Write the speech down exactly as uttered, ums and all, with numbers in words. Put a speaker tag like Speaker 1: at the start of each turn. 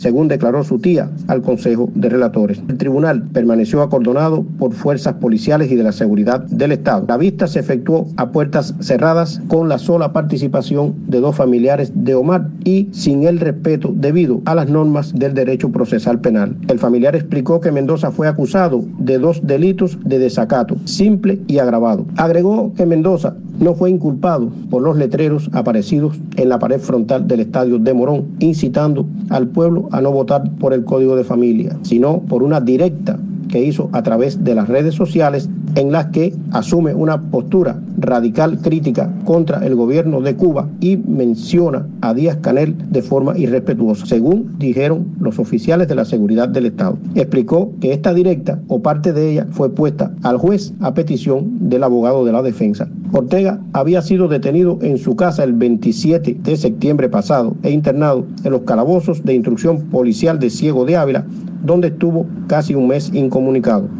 Speaker 1: según declaró su tía al Consejo de Relatores. El tribunal permaneció acordonado por fuerzas policiales y de la seguridad del Estado. La vista se efectuó a puertas cerradas con la sola participación de dos familiares de Omar y sin el respeto debido a las normas del derecho procesal penal. El familiar explicó que Mendoza fue acusado de dos delitos de desacato, simple y agravado. Agregó que Mendoza no fue inculpado por los letreros aparecidos en la pared frontal del estadio de Morón, incitando al pueblo a no votar por el Código de Familia, sino por una directa que hizo a través de las redes sociales en las que asume una postura radical crítica contra el gobierno de Cuba y menciona a Díaz-Canel de forma irrespetuosa, según dijeron los oficiales de la seguridad del Estado. Explicó que esta directa o parte de ella fue puesta al juez a petición del abogado de la defensa. Ortega había sido detenido en su casa el veintisiete de septiembre pasado e internado en los calabozos de instrucción policial de Ciego de Ávila, donde estuvo casi un mes incomunicado.